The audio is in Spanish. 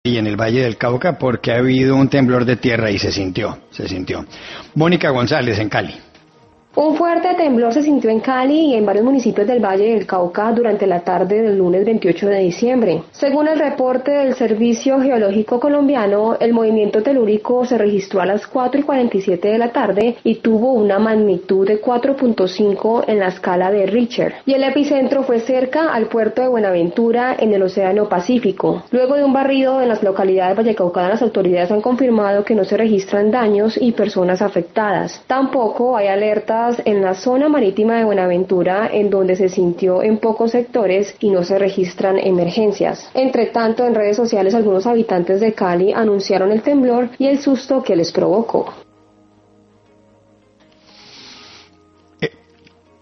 y en el Valle del Cauca porque ha habido un temblor de tierra y se sintió. Mónica González en Cali. Un fuerte temblor se sintió en Cali y en varios municipios del Valle del Cauca durante la tarde del lunes 28 de diciembre. Según el reporte del Servicio Geológico Colombiano, el movimiento telúrico se registró a las 4:47 de la tarde y tuvo una magnitud de 4.5 en la escala de Richter. Y el epicentro fue cerca al puerto de Buenaventura en el Océano Pacífico. Luego de un barrido en las localidades vallecaucanas, las autoridades han confirmado que no se registran daños y personas afectadas. Tampoco hay alertas en la zona marítima de Buenaventura, en donde se sintió en pocos sectores y no se registran emergencias. Entre tanto, en redes sociales algunos habitantes de Cali anunciaron el temblor y el susto que les provocó.